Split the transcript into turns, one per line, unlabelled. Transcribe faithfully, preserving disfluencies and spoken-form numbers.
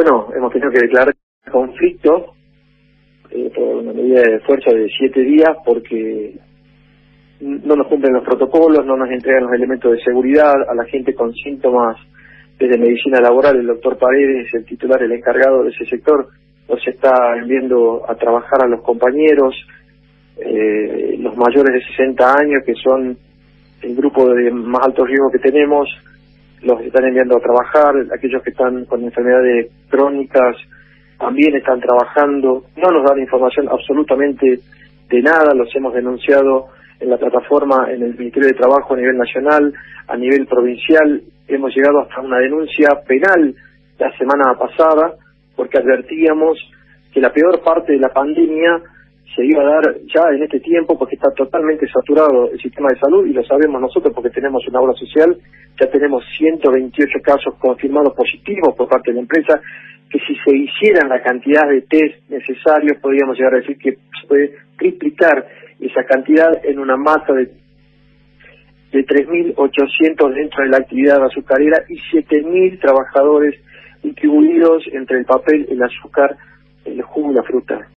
bueno, hemos tenido que declarar conflicto eh, por una medida de fuerza de siete días porque no nos cumplen los protocolos, no nos entregan los elementos de seguridad a la gente con síntomas desde medicina laboral. El doctor Paredes, el titular, el encargado de ese sector, nos está enviando a trabajar a los compañeros, eh, los mayores de sesenta años, que son el grupo de más alto riesgo que tenemos, los están enviando a trabajar. Aquellos que están con enfermedades crónicas también están trabajando. No nos dan información absolutamente de nada, los hemos denunciado en la plataforma, en el Ministerio de Trabajo a nivel nacional, a nivel provincial. Hemos llegado hasta una denuncia penal la semana pasada, porque advertíamos que la peor parte de la pandemia se iba a dar ya en este tiempo, porque está totalmente saturado el sistema de salud, y lo sabemos nosotros porque tenemos una obra social. Ya tenemos ciento veintiocho casos confirmados positivos por parte de la empresa, que si se hicieran la cantidad de test necesarios, podríamos llegar a decir que se puede triplicar esa cantidad en una masa de de tres mil ochocientos dentro de la actividad azucarera y siete mil trabajadores distribuidos entre el papel, el azúcar, el jugo y la fruta.